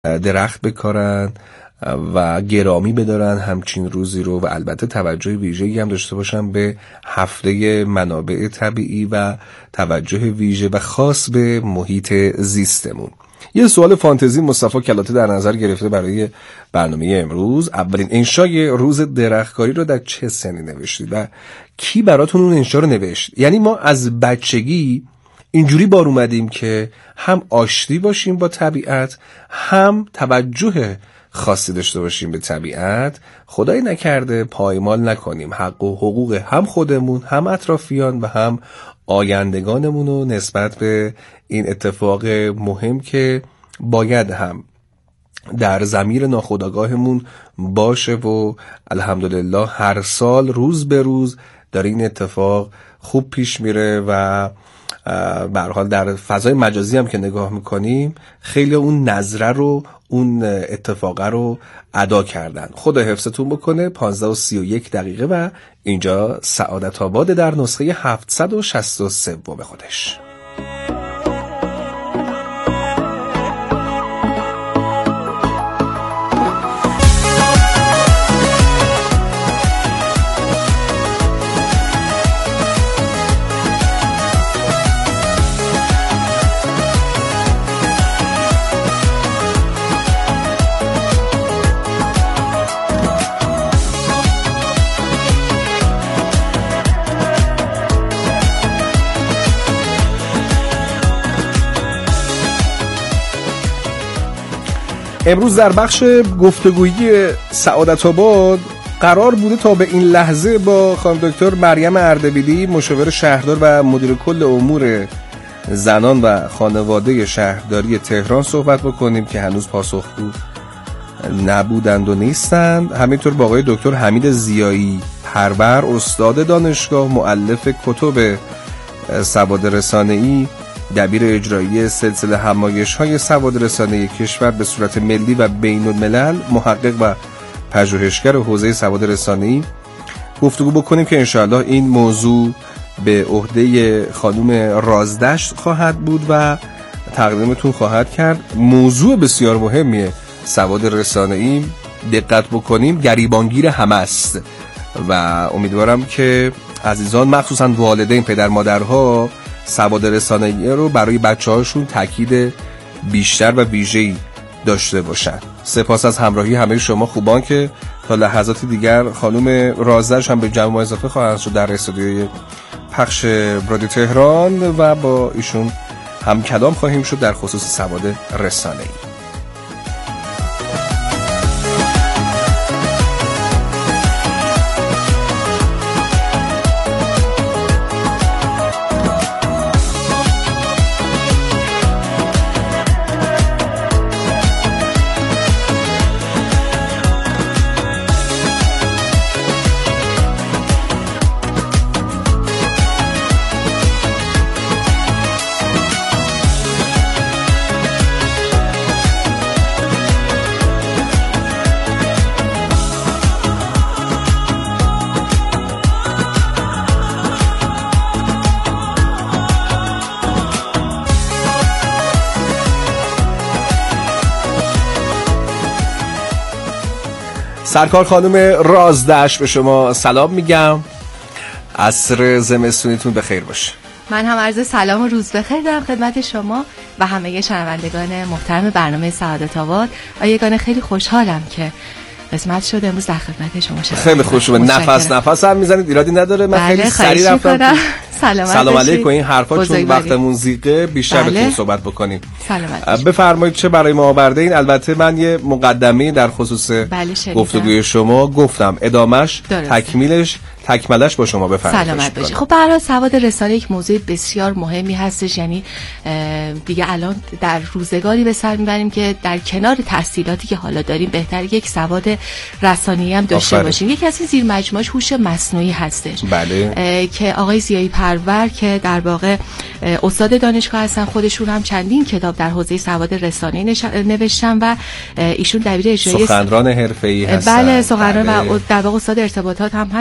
درخت بکارن و گرامی بدارن همچین روزی رو و البته توجه ویژه‌ای هم داشته باشن به هفته منابع طبیعی و توجه ویژه و خاص به محیط زیستمون. یه سوال فانتزی مصطفی کلاته در نظر گرفته برای برنامه امروز. اولین انشای روز درختکاری رو در چه سنی نوشتید و کی براتون اون انشا رو نوشت؟ یعنی ما از بچگی اینجوری بار اومدیم که هم آشتی باشیم با طبیعت، هم توجه خاصی داشته باشیم به طبیعت، خدای نکرده پایمال نکنیم حق و حقوق هم خودمون، هم اطرافیان و هم آیندگانمون رو نسبت به این اتفاق مهم که باید هم در ضمیر ناخودآگاهمون باشه و الحمدلله هر سال روز به روز داره این اتفاق خوب پیش میره و به هر حال در فضای مجازی هم که نگاه میکنیم خیلی اون نظره رو، اون اتفاقه رو ادا کردن. خدا حفظتون بکنه. 15:31 و اینجا سعادت آباد در نسخه 763 به خودش. امروز در بخش گفتگویی سعادت آباد قرار بوده تا به این لحظه با خانم دکتر مریم اردبیلی مشاور شهردار و مدیر کل امور زنان و خانواده شهرداری تهران صحبت بکنیم که هنوز پاسخگو نبودند و نیستند. همینطور با آقای دکتر حمید ضیایی پرور، استاد دانشگاه، مؤلف کتب سواد رسانه‌ای، دبیر اجرایی سلسله همایش‌های سواد رسانه‌ای کشور به صورت ملی و بین‌الملل، محقق و پژوهشگر حوزه سواد رسانه‌ای گفتگو بکنیم که انشاءالله این موضوع به عهده خانم رازدشت خواهد بود و تقدیمتون خواهد کرد. موضوع بسیار مهمیه سواد رسانه‌ای، دقت بکنیم گریبانگیر همه است و امیدوارم که عزیزان مخصوصا والدین، پدر مادرها سواد رسانه‌ای رو برای بچه‌هاشون تاکید بیشتر و ویژه‌ای داشته باشن. سپاس از همراهی همه شما خوبان که تا لحظات دیگر خانم رازدشت هم به جمع ما اضافه خواهند شد در استودیوی پخش رادیو تهران و با ایشون هم کلام خواهیم شد در خصوص سواد رسانه‌ای. سرکار خانم رازدشت به شما سلام میگم. عصر زمستونیتون بخیر باشه. من هم عرض سلام و روز بخیر دارم خدمت شما و همه شنوندگان محترم برنامه سعادت آباد. آیگان خیلی خوشحالم که قسمت شد امروز در خدمت شما شدم. خیلی خوشم. نفس هم میزنید، ایرادی نداره. من خیلی سریع رفتم. سلام علیکم. این حرفا چون وقتمون زیقه بیشتر بتونیم صحبت بکنیم. بفرمایید چه برای ما آورده این. البته من یه مقدمه در خصوص گفتگوی شما گفتم، ادامش تکملش با شما بفرمایید. سلامت باشید. خب به هر حال سواد رسانه یک موضوع بسیار مهمی هستش. یعنی دیگه الان در روزگاری به سر میبریم که در کنار تحصیلاتی که حالا داریم بهتره یک سواد رسانه‌ای هم داشته باشیم. یکی از این زیر مجموعه‌اش هوش مصنوعی هستش. بله. که آقای ضیایی پرور که در واقع استاد دانشگاه هستن، خودشون هم چندین کتاب در حوزه سواد رسانه‌ای نوشتن و ایشون دبیر اجرایی سخنران حرفه‌ای هستن. بله، سخنران و در واقع استاد ارتباطات هم هستن ایشون.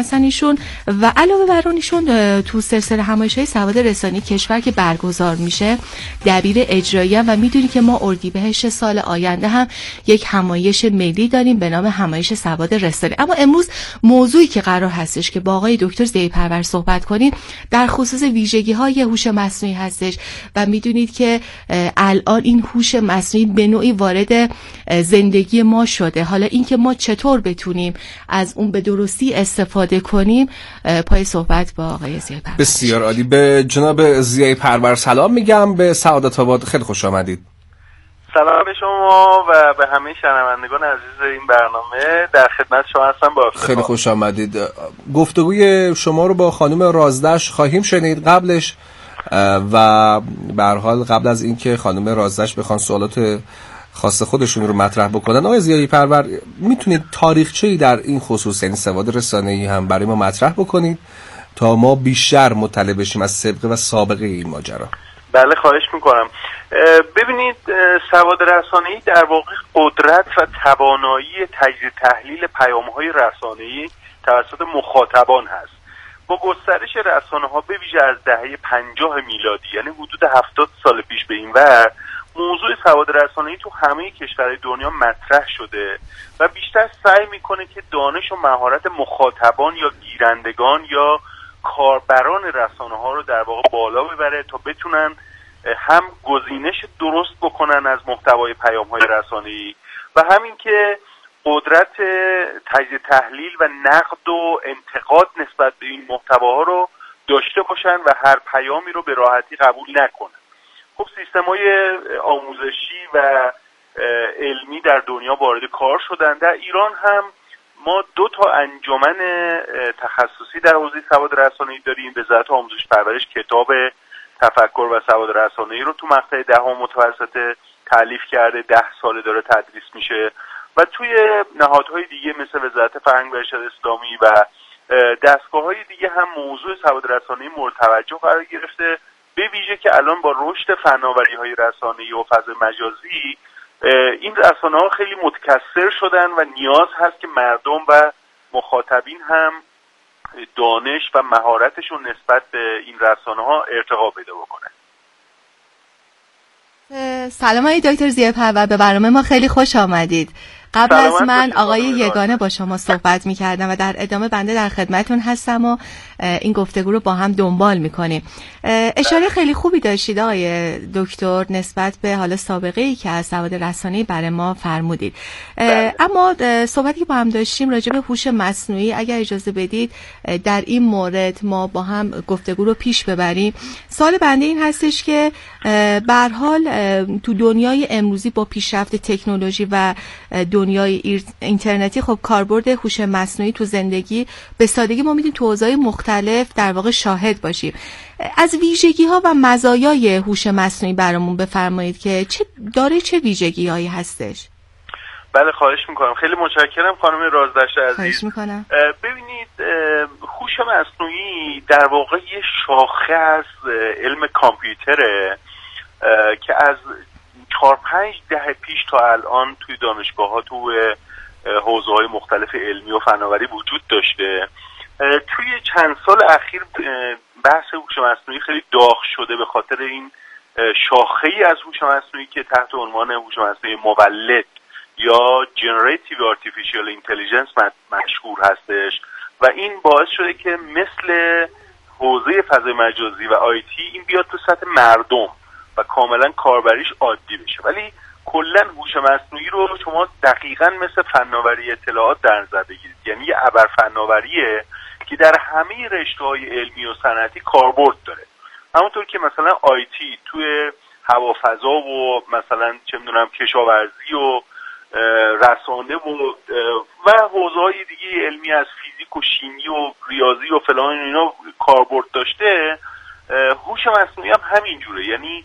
ایشون و علاوه بر اون ایشون تو سلسله همایش‌های سواد رسانی کشور که برگزار میشه دبیر اجرایی و میدونی که ما اردیبهشت سال آینده هم یک همایش ملی داریم به نام همایش سواد رسانی. اما امروز موضوعی که قرار هستش که با آقای دکتر ضیاءپرور صحبت کنیم در خصوص ویژگی‌های هوش مصنوعی هستش و میدونید که الان این هوش مصنوعی به نوعی وارد زندگی ما شده. حالا اینکه ما چطور بتونیم از اون به درستی استفاده کنیم پای صحبت با آقای ضیاءپرور. بسیار عالی. به جناب ضیاءپرور سلام میگم. به سعادت آباد خیلی خوش آمدید. سلام به شما و به همه شنوندگان عزیز این برنامه. در خدمت شما هستم. با خیلی خوش آمدید. گفتگوی شما رو با خانم رازدشت خواهیم شنید. قبلش و به هر حال قبل از اینکه خانم رازدشت بخوان سوالات خاص خودشون رو مطرح بکنن، آقای ضیاءپرور میتونید تاریخچه‌ای در این خصوص یعنی سواد رسانه‌ای هم برای ما مطرح بکنید تا ما بیشتر مطلع بشیم از سابقه و سابقه این ماجرا؟ بله خواهش میکنم. ببینید سواد رسانه‌ای در واقع قدرت و توانایی تجزیه تحلیل پیام‌های رسانه‌ای توسط مخاطبان هست. با گسترش رسانه‌ها به ویژه از دهه 50 میلادی یعنی حدود 70 سال پیش به این ور موضوع سواد رسانه‌ای تو همه کشورهای دنیا مطرح شده و بیشتر سعی میکنه که دانش و مهارت مخاطبان یا گیرندگان یا کاربران رسانه‌ها رو در واقع بالا ببره تا بتونن هم گزینش درست بکنن از محتوای پیام‌های رسانه‌ای و همین که قدرت تجزیه تحلیل و نقد و انتقاد نسبت به این محتواها رو داشته باشن و هر پیامی رو به راحتی قبول نکنن. خب سیستم‌های آموزشی و علمی در دنیا وارد کار شدن. در ایران هم ما 2 تا انجمن تخصصی در حوزه سواد رسانه‌ای داریم. وزارت آموزش پرورش کتاب تفکر و سواد رسانه‌ای رو تو مقطع دهم متوسطه تألیف کرده، 10 ساله داره تدریس میشه و توی نهادهای دیگه مثل وزارت فرهنگ و ارشاد اسلامی و دستگاه‌های دیگه هم موضوع سواد رسانه‌ای مورد توجه قرار گرفته، به ویژه که الان با رشد فناوری‌های رسانه‌ای و فضای مجازی این رسانه‌ها خیلی متکثر شدن و نیاز هست که مردم و مخاطبین هم دانش و مهارتشون نسبت به این رسانه‌ها ارتقا پیدا بکنه. سلام آقای دکتر ضیاءپرور، به برنامه ما خیلی خوش آمدید. قبل از من آقای یگانه با شما صحبت می‌کردم و در ادامه بنده در خدمتون هستم و این گفتگو رو با هم دنبال می‌کنیم. اشاره خیلی خوبی داشتید آقای دکتر نسبت به حالا سابقه‌ای که از سواد رسانه‌ای برای ما فرمودید. اما صحبتی که با هم داشتیم راجع به هوش مصنوعی، اگر اجازه بدید در این مورد ما با هم گفتگو رو پیش ببریم. سوال بنده این هستش که به هر حال تو دنیای امروزی با پیشرفت تکنولوژی و دنیای اینترنتی خب کاربرد هوش مصنوعی تو زندگی به سادگی ما میتونیم تو حوزه‌های مختلف در واقع شاهد باشیم. از ویژگی‌ها و مزایای هوش مصنوعی برامون بفرمایید که چه ویژگی‌هایی هستش؟ بله خواهش میکنم. خیلی متشکرم خانم رازدشت عزیز. خواهش میکنم. ببینید هوش مصنوعی در واقع یه شاخه از علم کامپیوتره که از 4-5 دهه پیش تا الان توی دانشگاه‌ها تو حوزه‌های مختلف علمی و فناوری وجود داشته. توی چند سال اخیر بحث هوش مصنوعی خیلی داغ شده به خاطر این شاخه‌ای از هوش مصنوعی که تحت عنوان هوش مصنوعی مولد یا Generative Artificial Intelligence مشهور هستش و این باعث شده که مثل حوزه فضای مجازی و آیتی این بیاد تو سطح مردم و کاملا کاربریش عادی بشه. ولی کلا هوش مصنوعی رو شما دقیقاً مثل فناوری اطلاعات در نظر بگیرید، یعنی یه ابر فناوریه که در همه رشته‌های علمی و صنعتی کاربرد داره. همونطور که مثلا آیتی توی هوافضا و مثلا چه میدونم کشاورزی و رسانه و حوزه‌های دیگه علمی از فیزیک و شیمی و ریاضی و فلان اینا کاربرد داشته، هوش مصنوعی هم همینجوره. یعنی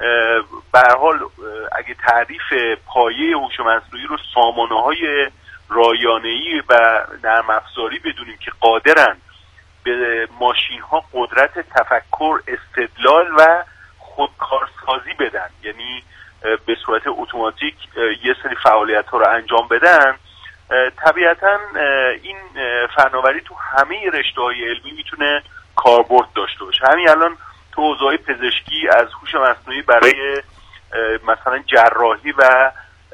به هر حال اگه تعریف پایه هوش مصنوعی رو سامانه‌های رایانه‌ای و نرم افزاری بدونیم که قادرن به ماشین‌ها قدرت تفکر، استدلال و خودکارسازی بدن، یعنی به صورت اتوماتیک یه سری فعالیت‌ها رو انجام بدن، طبیعتا این فناوری تو همه رشته‌های علمی میتونه کاربرد داشته باشه. همین الان تو حوزه‌های پزشکی از هوش مصنوعی برای مثلا جراحی و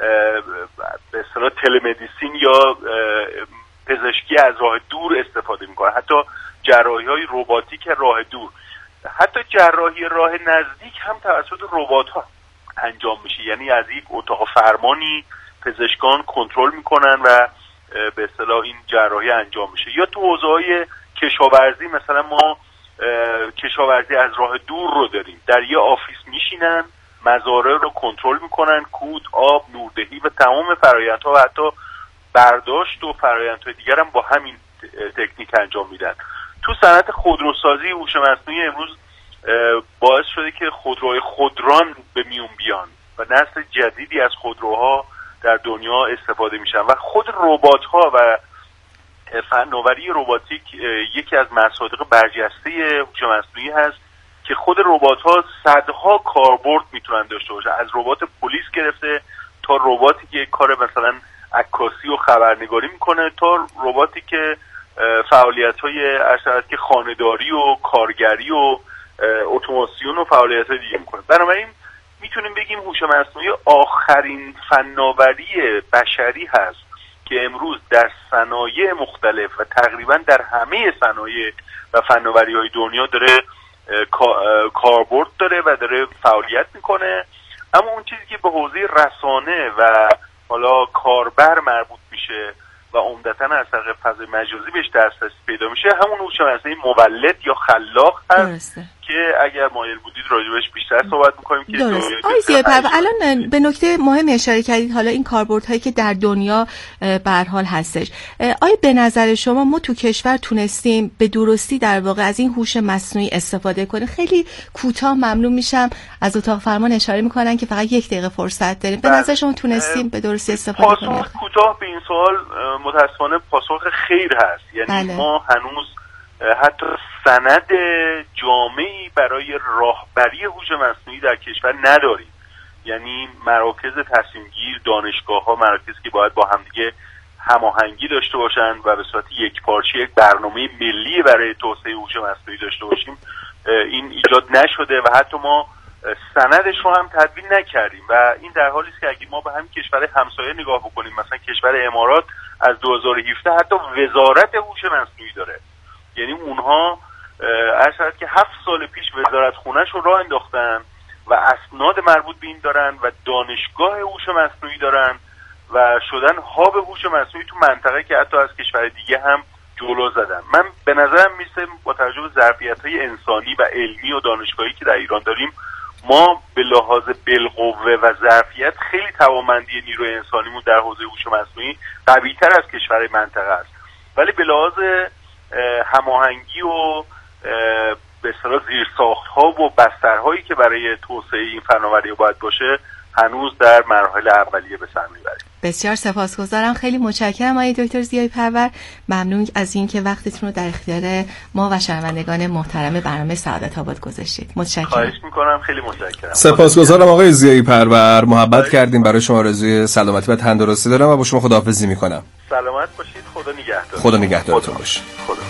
به اصطلاح تلمدیسین یا پزشکی از راه دور استفاده میکنه، حتی جراحی‌های رباتیک راه دور، حتی جراحی راه نزدیک هم توسط ربات‌ها انجام میشه. یعنی از یک اتاق فرمانی پزشکان کنترل میکنن و به اصطلاح این جراحی انجام میشه. یا تو حوزه‌های کشاورزی مثلا ما کشاورزی از راه دور رو داریم، در یه آفیس میشینن مزارع رو کنترل میکنن، کود، آب، نوردهی و تمام فرآیندها و حتی برداشت و فرآیندهای دیگر هم با همین تکنیک انجام میدن. تو صنعت خودروسازی هوش مصنوعی امروز باعث شده که خودروهای خودران به میون بیان و نسل جدیدی از خودروها در دنیا استفاده میشن و خود ربات‌ها و فناوری رباتیک یکی از مصادیق برجسته هوش مصنوعی هست که خود ربات‌ها صدها کاربرد میتونن داشته باشن، از ربات پلیس گرفته تا رباتی که کار مثلا عکاسی و خبرنگاری میکنه تا رباتی که فعالیت‌های ارشد که خانه‌داری و کارگری و اتوماسیون و فعالیت‌های دیگه میکنه. بنابراین میتونیم بگیم هوش مصنوعی آخرین فناوری بشری هست که امروز در صنایع مختلف و تقریبا در همه صنایع و فناوری‌های دنیا داره کاربرد داره و داره فعالیت میکنه. اما اون چیزی که به حوزه رسانه و حالا کاربر مربوط میشه و عمدتاً از طریق فضای مجازی بهش دسترسی پیدا میشه همون هوش مصنوعی مولد یا خلاق هست که اگر مایل بودید راجبش بیشتر صحبت میکنیم که آقای زیایی پرور الان به نکته مهمی اشاره کردید، حالا این کاربردهایی که در دنیا به هر حال هستش. آیا به نظر شما ما تو کشور تونستیم به درستی در واقع از این هوش مصنوعی استفاده کنیم؟ خیلی کوتاه ممنون میشم، از اتاق فرمان اشاره میکنن که فقط 1 دقیقه فرصت داریم. به نظر شما تونستیم به درستی استفاده کنیم؟ پاسخ کوتاه به این سوال متاسفانه پاسخ خیر هست. یعنی ما هنوز حتی سند جامعی برای راهبری هوش مصنوعی در کشور نداریم. یعنی مراکز تصمیم‌گیر، دانشگاه‌ها مراکزی که باید با همدیگه هماهنگی داشته باشن و به صورت یکپارچه یک برنامه ملی برای توسعه هوش مصنوعی داشته باشیم، این ایجاد نشده و حتی ما سندش رو هم تدوین نکردیم و این در حالی است که اگه ما به همین کشور همسایه نگاه بکنیم، مثلا کشور امارات از 2017 حتی وزارت هوش مصنوعی داره. یعنی اونها عرض که 7 سال پیش وزارت خونه‌ش رو راه انداختن و اسناد مربوط به این دارن و دانشگاه هوش مصنوعی دارن و شدن هاب هوش مصنوعی تو منطقه که حتی از کشور دیگه هم جلو زدن. من به نظرم میسه با توجه به ظرفیت‌های انسانی و علمی و دانشگاهی که در ایران داریم، ما به لحاظ بالقوه و ظرفیت خیلی توانمندی نیروی انسانیمون در حوزه هوش مصنوعی قوی‌تر از کشورهای منطقه است. ولی به لحاظ هماهنگی و به اصطلاح زیرساخت‌ها و بسترهایی که برای توسعه این فناوری باید باشه هنوز در مراحل اولیه به سر میبریم. بسیار سپاسگزارم، خیلی متشکرم آقای دکتر زیایی پرور. ممنون از اینکه وقتتون رو در اختیار ما و شنوندگان محترم برنامه سعادت آباد گذاشتید. متشکرم. خواهش میکنم، خیلی متشکرم. سپاسگزارم آقای زیایی پرور، محبت کردیم. برای شما آرزوی سلامتی و تندرستی دارم و با شما خداحافظی میکنم. سلامت باشید. خدا نگهدار. خدا نگهدارتون باشه. خدا.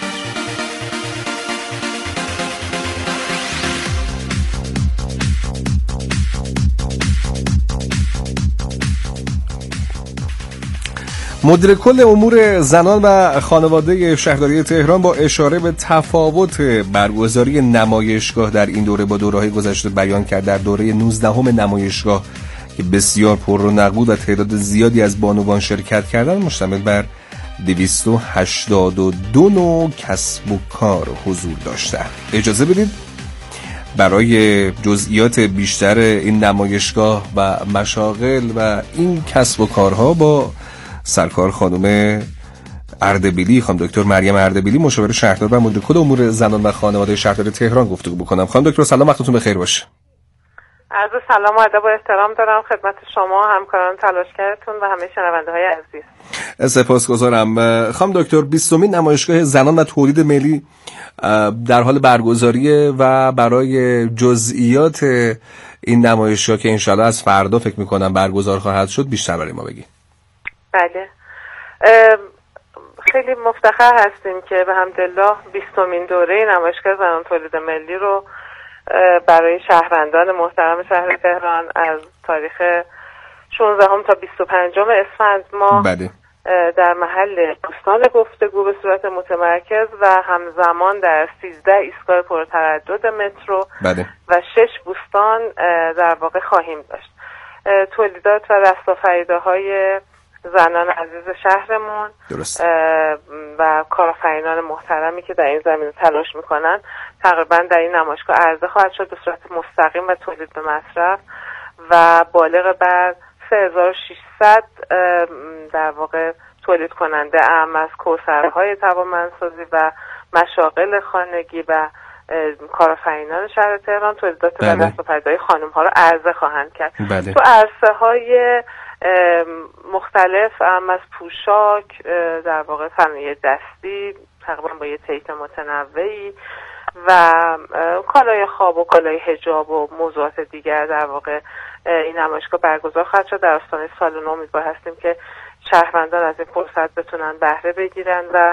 مدیر کل امور زنان و خانواده شهرداری تهران با اشاره به تفاوت برگزاری نمایشگاه در این دوره با دوره‌های گذشته بیان کرد در دوره 19 نمایشگاه که بسیار پررونق بود و تعداد زیادی از بانوان شرکت کردند، مشتمل بر 282 نوع کسب و کار حضور داشته. اجازه بدید برای جزئیات بیشتر این نمایشگاه و مشاغل و این کسب و کارها با سرکار خانم اردبیلی، خانم دکتر مریم اردبیلی، مشاور شهردار و مدیر کل امور زنان و خانواده شهرداری تهران گفتگو بکنم. خانم دکتر سلام، وقتتون بخیر باشه. عرض سلام و ادب و احترام دارم خدمت شما، همکاران تلاشگرتون و همه شنونده‌های عزیز. سپاسگزارم. خانم دکتر، 20مین نمایشگاه زنان و تولید ملی در حال برگزاریه و برای جزئیات این نمایشگاه که انشالله از فردا فکر می‌کنم برگزار خواهد شد بیشتر برای ما بگید. بله، خیلی مفتخر هستیم که به حمدالله 20مین دوره نمایشگاه زنان تولید ملی رو برای شهروندان محترم شهر تهران از تاریخ 16 تا 25 اسفند ماه در محل بوستان گفتگو به صورت متمرکز و همزمان در 13 ایستگاه پرتردد مترو و 6 بوستان در واقع خواهیم داشت. تولیدات و رستاخیزهای زنان عزیز شهرمون و کارآفرینان محترمی که در این زمینه تلاش میکنن تقریبا در این نمایشگاه عرضه خواهد شد به صورت مستقیم و تولید به مصرف و بالغ بر 3600 در واقع تولید کننده اعم از کوثرهای توانمندسازی و مشاغل خانگی و کارآفرینان شهر تهران تولیدات و دستاوردهای خانم ها رو عرضه خواهند کرد. تو عرصه های مختلف اعم از پوشاک، در واقع صنایع دستی تقریبا با یه طیف متنوعی و کالای خواب و کالای حجاب و موضوعات دیگر در واقع این نمایشگاه برگزار خواهد شد. در آستانه سال نو امیدوار هستیم که شهروندان از این فرصت بتونن بهره بگیرن و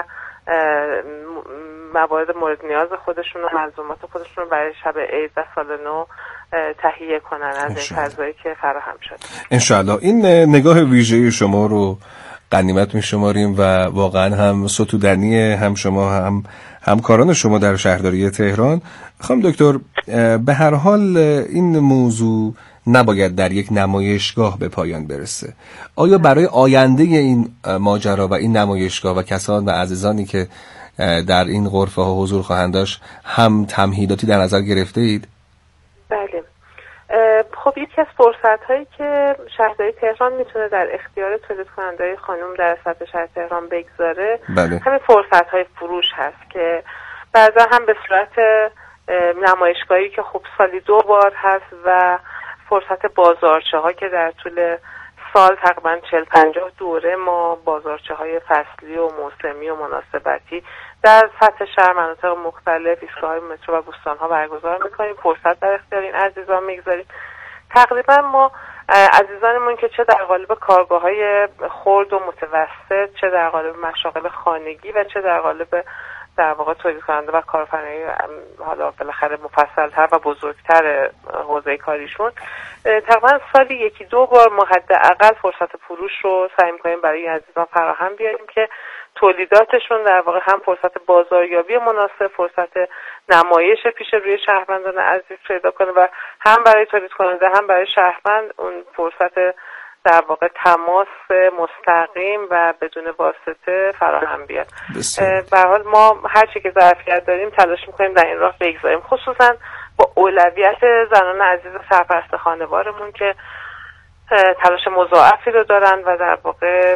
موارد مورد نیاز خودشون و ملزومات خودشون رو برای شب عید و سال نو تهیه کنن از این فضایی که فراهم شد. انشاءالله. این نگاه ویژه شما رو غنیمت می‌شماریم و واقعا هم ستودنی هم شما هم همکاران شما در شهرداری تهران. خانم دکتر، به هر حال این موضوع نباید در یک نمایشگاه به پایان برسه. آیا برای آینده این ماجرا و این نمایشگاه و کسان و عزیزانی که در این غرفه ها حضور خواهند داشت هم تمهیداتی در نظر گرفته اید؟ بله. خب یکی از فرصت هایی که شهرداری تهران میتونه در اختیار تولید کننده خانم در سطح شهر تهران بگذاره همین فرصت های فروش هست که بعضا هم به صورت نمایشگاهی که خب سالی 2 بار هست و فرصت بازارچه ها که در طول سال تقریبا 40-50 دوره ما بازارچه های فصلی و موسمی و مناسبتی در سطح شهر مناطق مختلف ایستگاه‌های مترو و بوستان ها برگزار میکنیم. فرصت در اختیار این عزیزان میگذاریم. تقریبا ما عزیزانمون که چه در قالب کارگاه‌های خرد و متوسط، چه در قالب مشاغل خانگی و چه در قالب در واقع تولید کننده و کارآفرینی حالا بالاخره مفصل‌تر و بزرگتر حوزه کاریشون تقریبا سالی 1-2 بار ما حداقل فرصت فروش رو سعی می‌کنیم برای عزیزان فراهم بیاریم که تولیداتشون در واقع هم فرصت بازاریابی مناسب، فرصت نمایش پیش روی شهروندان عزیز پیدا کنه و هم برای تولید کننده هم برای شهروند اون فرصت در واقع تماس مستقیم و بدون واسطه فراهم بیاد. به هر حال ما هر چی که ظرفیت داریم تلاش می‌کنیم در این راه بگذاریم، خصوصا با اولویت زنان عزیز سرپرست خانوارمون که تلاش مضاعفی رو دارن و در واقع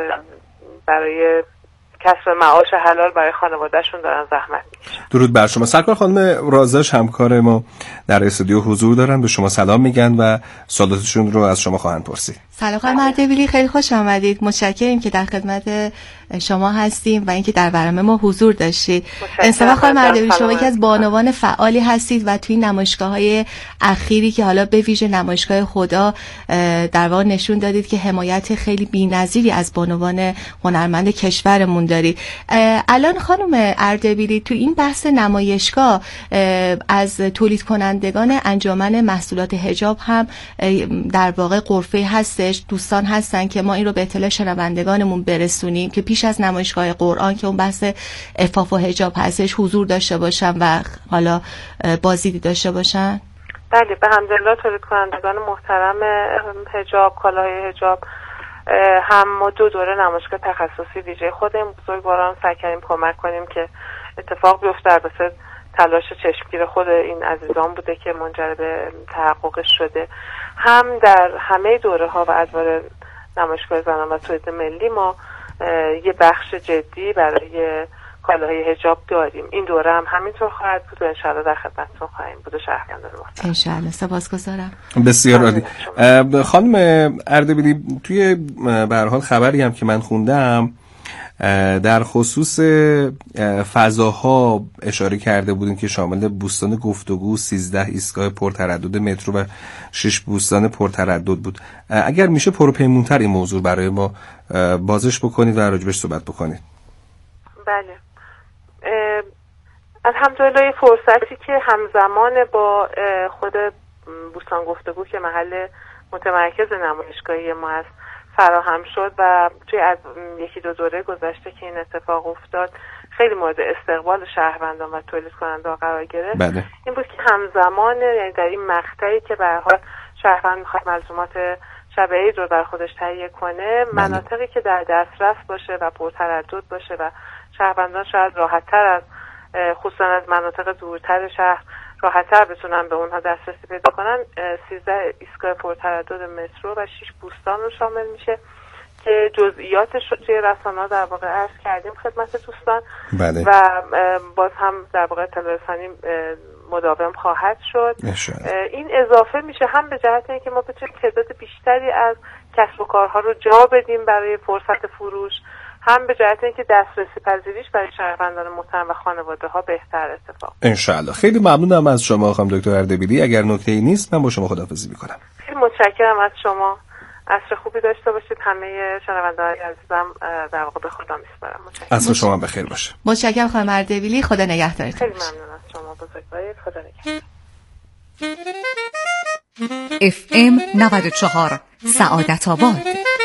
برای کسب معاش حلال برای خانوادهشون دارن زحمت میکشن. درود بر شما. سرکار خانم رازش همکار ما در استودیو حضور دارن، به شما سلام میگن و سوالاتشون رو از شما خواهند پرسید. سلام خانم اردبیلی، خیلی خوش آمدید. متشکرم که در خدمت شما هستیم و اینکه در برنامه ما حضور داشتید. انصافا خانم اردبیلی شما یکی از بانوان فعالی هستید و توی نمایشگاه‌های اخیری که حالا به ویژه نمایشگاه خدا در واقع نشون دادید که حمایت خیلی بی‌نظیری از بانوان هنرمند کشورمون دارید. الان خانم اردبیلی تو این بحث نمایشگاه از تولید کنندگان انجمن محصولات حجاب هم در واقع غرفه هستش، دوستان هستن که ما این رو به اطلاع شنوندگانمون برسونیم که پیش از نمایشگاه قرآن که اون بحث عفاف و حجاب هستش حضور داشته باشن و حالا بازدیدی داشته باشن. بله، به حمدالله تولید کنندگان محترم حجاب، کالای حجاب هم ما 2 دوره نمایشگاه تخصصی ویژه خود این بزرگواران سعی کردیم کمک کنیم که اتفاق بیفته. البته تلاش چشمگیر خود این عزیزان بوده که منجر به تحققش شده. هم در همه دوره ها و ادوار نمایشگاه زنان و تولید ملی ما یه بخش جدی برای کالاهای حجاب داریم. این دوره هم همینطور خواهد بود و انشاءالله در خدمتتون خواهیم بود. شهروندان محترم انشاءالله. سپاسگزارم. بسیار عالی. خانم اردبیلی، توی به هر حال خبری هم که من خوندم در خصوص فضاها اشاره کرده بودیم که شامل بوستان گفتگو، 13 ایستگاه پرتردد مترو و 6 بوستان پرتردد بود. اگر میشه پرپیمونتر این موضوع برای ما بازش بکنید و راجبش صحبت بکنید. بله، الحمدلله فرصتی که همزمان با خود بوستان گفتگو که محل متمرکز نمایشگاهی ما هست فراهم شد و توی از یکی دو دوره گذشته که این اتفاق افتاد خیلی مورد استقبال شهروندان و تولید کننده قرار گرفت. بله. این بود که همزمان، یعنی در این مقطعی که به هر حال شهروند میخواد ملزومات شب عید رو در خودش تهیه کنه، مناطقی که در دسترس باشه و پرتردد باشه و شهروندان شاید راحت‌تر از خصوصا از مناطق دورتر شهر راحت‌تر بتونن به اونها دسترسی پیدا کنن، 13 ایستگاه پرتردد مترو و 6 بوستان رو شامل میشه که جزئیاتش رو توی رسانه‌ها در واقع عرض کردیم خدمت دوستان. بله. و باز هم در واقع اطلاع رسانی مداوم خواهد شد. این اضافه میشه هم به جهت اینکه ما بتونیم تعداد بیشتری از کسب و کارها رو جا بدیم برای فرصت فروش، هم به جهت اینکه دسترسی پذیریش برای شهروندان محترم و خانواده ها بهتر اتفاق. انشالله. خیلی ممنونم از شما خانم دکتر اردبیلی. اگر نکته‌ای نیست من با شما خداحافظی میکنم. خیلی متشکرم از شما. عصر خوبی داشته باشید. همه شنونده‌های عزیزم در واقع به خدا میسپارم. متشکرم. عصر شما بخیر باشه. متشکرم خانم اردبیلی. خدا نگهدارتون. خیلی ممنون از شما بزرگوارید. خدا نگهدار. FM 94 سعادت آباد.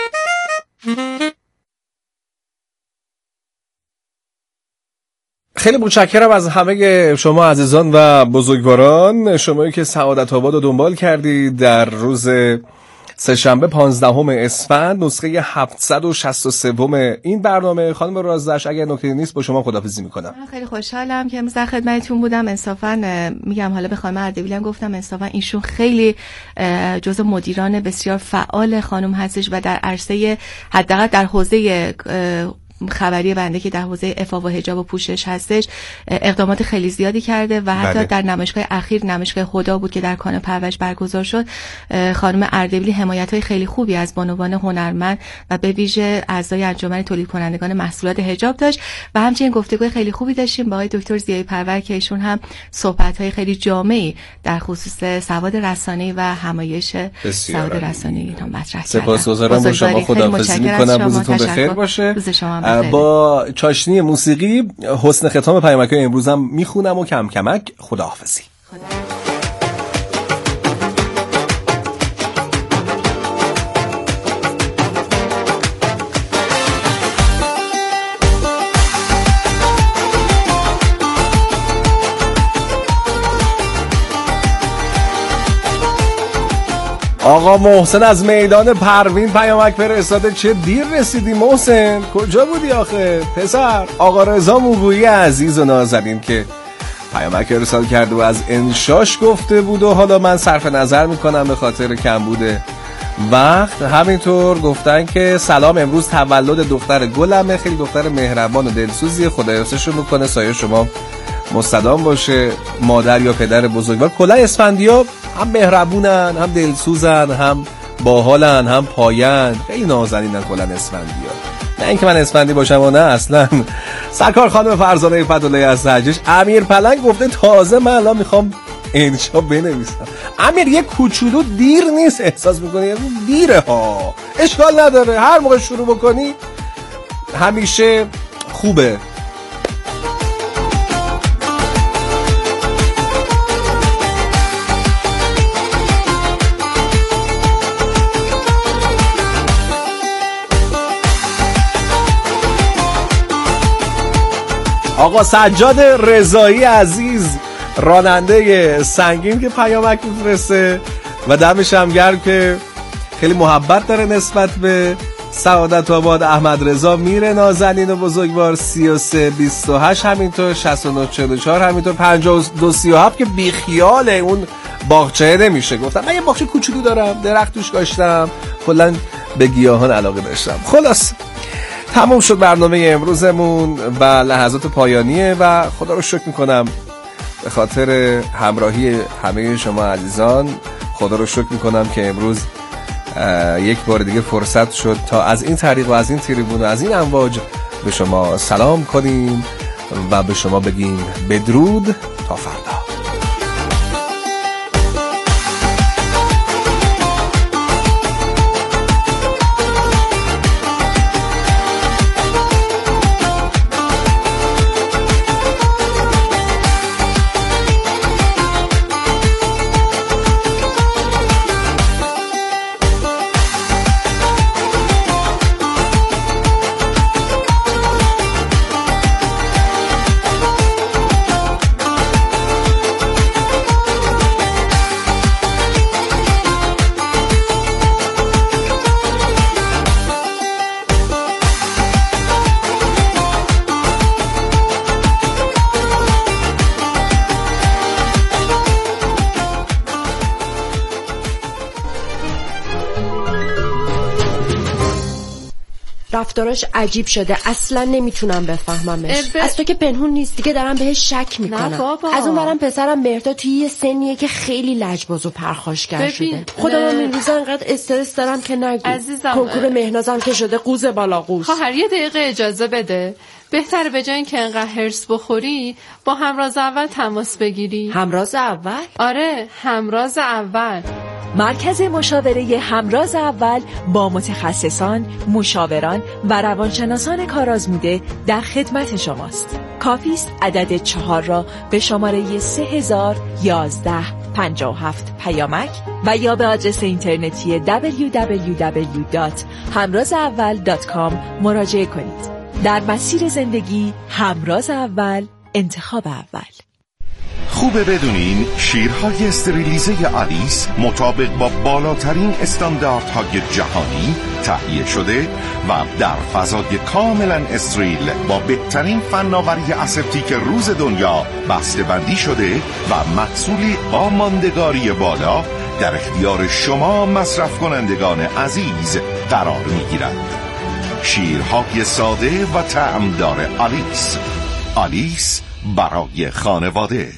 خیلی متشکرم از همه شما عزیزان و بزرگواران، شمایی که سعادت آباد رو دنبال کردید در روز سه‌شنبه 15 اسفند، نسخه 763 این برنامه. خانم رازدشت اگر نکته نیست با شما خداحافظی میکنم. من خیلی خوشحالم که امروز در خدمتتون بودم. انصافا میگم، حالا به خانم اردبیلی هم گفتم، انصافا ایشون خیلی جزو مدیران بسیار فعال خانم هستش و در عرصه حداقل در حوزه خبری بنده که در حوزه عفاف و حجاب و پوشش هستش اقدامات خیلی زیادی کرده و حتی در نمایشگاه اخیر، نمایشگاه هدا بود که در کان پرورش برگزار شد، خانم اردبیلی حمایت‌های خیلی خوبی از بانوان هنرمند و به ویژه اعضای انجمن تولید کنندگان محصولات حجاب داشت و همچنین گفتگوی خیلی خوبی داشتیم با آقای دکتر ضیای پرور که ایشون هم صحبت‌های خیلی جامعی در خصوص سواد رسانه‌ای و همایش سواد رسانه‌ای اینا مطرح کردن. سپاسگزارم. با شما خداحافظی می‌کنم. روزتون بخیر باشه. با چاشنی موسیقی حسن ختام پیامک‌های امروزم میخونم و کم کمک خداحافظی. آقا محسن از میدان پروین پیامک فرستاده. چه دیر رسیدی محسن؟ کجا بودی آخه پسر؟ آقا رضا موگویی عزیز و نازنین که پیامک ارسال کرده و از انشاش گفته بود و حالا من صرف نظر میکنم به خاطر کمبود وقت. همینطور گفتن که سلام، امروز تولد دختر گلمه، خیلی دختر مهربان و دلسوزیه، خدا حفظش رو میکنه، سایه شما مستدام باشه، مادر یا پدر بزرگوار. کلا اسفندی‌ها هم مهربونن، هم دلسوزن، هم باحالن، هم پاین، خیلی نازنینن کلا اسفندی‌ها. نه اینکه من اسفندی باشم و نه اصلا. سرکار خانم فرزانه فتولی از سرجش. امیر پلنگ گفته تازه من الان میخوام انشا بنویسم. امیر یه کوچولو دیر نیست؟ احساس میکنی دیره ها؟ اشکال نداره، هر موقع شروع بکنی همیشه خوبه. آقا سجاد رضایی عزیز، راننده سنگین که پیامک میفرسته و دمش هم گرم که خیلی محبت داره نسبت به سعادت آباد. احمد رضا میر نازنین و بزرگوار 3328 همینطور 6944 همینطور 5237 که بیخیال اون باغچه نمیشه. گفتم من یه باغچه کوچولو دارم، درخت توش کاشتم، کلا به گیاهان علاقه داشتم. خلاص تموم شد برنامه امروزمون و لحظات پایانیه و خدا رو شکر میکنم به خاطر همراهی همه شما عزیزان. خدا رو شکر میکنم که امروز یک بار دیگه فرصت شد تا از این طریق و از این تریبون و از این امواج به شما سلام کنیم و به شما بگیم بدرود تا فردا. رفتاراش عجیب شده، اصلا نمیتونم بفهممش. از تو که پنهون نیست دیگه، دارم بهش شک میکنم. از اون برم پسرم مهرداد توی یه سنیه که خیلی لجباز و پرخاشگر شده. خودم این روزا انقدر استرس دارم که نگو. عزیزم کنکور مهنازم که شده قوز بالا قوز. خواهر یه دقیقه اجازه بده. بهتره به جای اینکه انقدر هرس بخوری با همراز اول تماس بگیری. همراز اول؟ آره، همراز اول. مرکز مشاوره همراز اول با متخصصان، مشاوران و روانشناسان کارآزموده در خدمت شماست. کافی است عدد 4 را به شماره 301157 پیامک و یا به آدرس اینترنتی www.hamrazaawal.com مراجعه کنید. در مسیر زندگی همراز اول، انتخاب اول. خوبه بدونین شیرهای استریلیزه آلیس مطابق با بالاترین استانداردهای جهانی تهیه شده و در فضای کاملا استریل با بهترین فناوری اسپتیک روز دنیا بسته‌بندی شده و محصولی با ماندگاری بالا در اختیار شما مصرف کنندگان عزیز قرار می‌گیرد. شیرهای ساده و طعمدار آلیس. آلیس برای خانواده.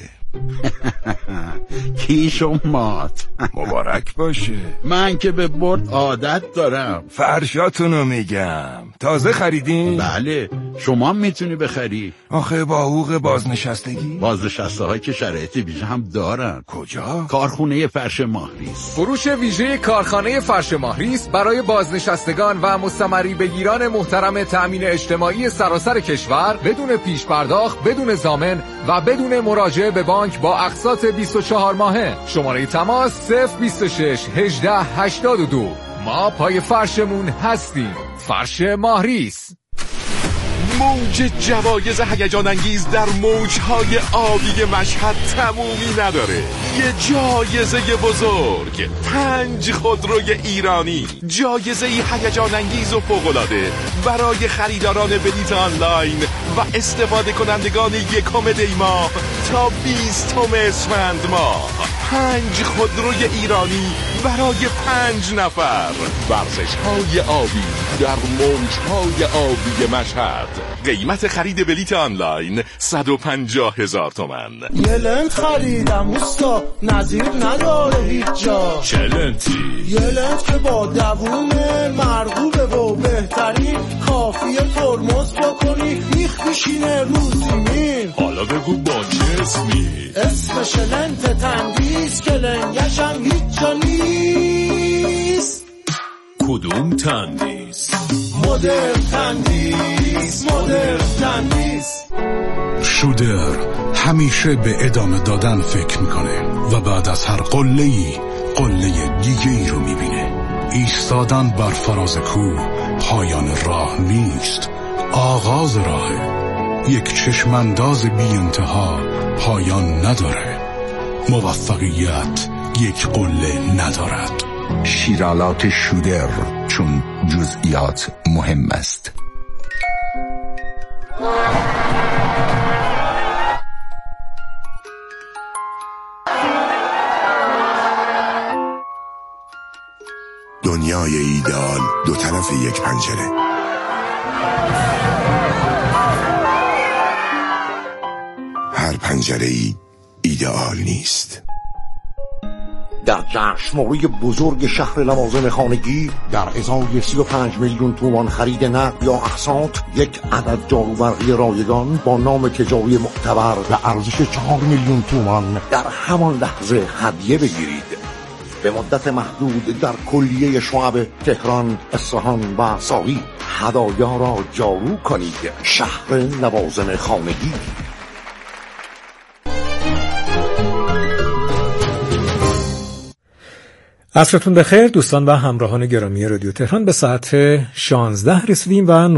کیش و مات مبارک باشه. من که به برد عادت دارم. فرشاتونو میگم. تازه خریدین؟ بله. شما میتونی بخری. آخه با حقوق بازنشستگی؟ بازنشسته های که شرایط ویژه هم دارن. کجا؟ کارخونه فرش ماهریس. فروش ویژه کارخانه فرش ماهریس برای بازنشستگان و مستمری بگیران محترم تأمین اجتماعی سراسر کشور بدون پیش پرداخت، بدون ضامن و بدون مراجعه به بانک با اقساط 24 ماهه. شماره تماس 026 18 82. ما پای فرشمون هستیم. فرش ماهریس. موج جوایز هیجان انگیز در موجهای آبی مشهد تمومی نداره. یه جایزه بزرگ، 5 خودروی ایرانی، جایزه هیجان انگیز و فوق‌العاده برای خریداران بلیط آنلاین و استفاده کنندگان یکم دی ماه تا 20 اسفند ماه. 5 خودروی ایرانی برای 5 نفر. ورزش‌های آبی در موجهای آبی مشهد. قیمت خرید بلیط آنلاین 150,000 تومان. یه لنت خریدم اوستا، نظیر نداره هیچ جا. چه لنتی؟ یه لنت که با دوونه مرغوبه و بهترین، کافیه ترمز بکنی میخ میشینه رو زمین. حالا بگو با چه اسمی؟ اسمش لنت تندیس که لنگشم هیچ جا نیست. کدوم تندیس؟ مدر تندیس، مدر تندیس. شودر همیشه به ادامه دادن فکر میکنه و بعد از هر قله‌ای قله دیگه ای رو میبینه. ایستادن بر فراز کوه پایان راه نیست، آغاز راهه. یک چشمانداز بی انتها پایان نداره. موفقیت یک قله ندارد. شیرالات شودر، چون جزئیات مهم است. دنیای ایدئال دو طرف یک پنجره. هر پنجره‌ای ایدئال نیست. در جشنواره بزرگ شهر لوازم خانگی در ازای 35 میلیون تومان خرید نقد یا اقساط یک عدد جاروبرقی رایگان با نام تجاری معتبر و ارزش 4 میلیون تومان در همان لحظه هدیه بگیرید. به مدت محدود در کلیه شعب تهران، اصفهان و ساری هدایا را جارو کنید. شهر لوازم خانگی. عصرتون بخیر دوستان و همراهان گرامی رادیو تهران. به ساعت 16 رسیدیم و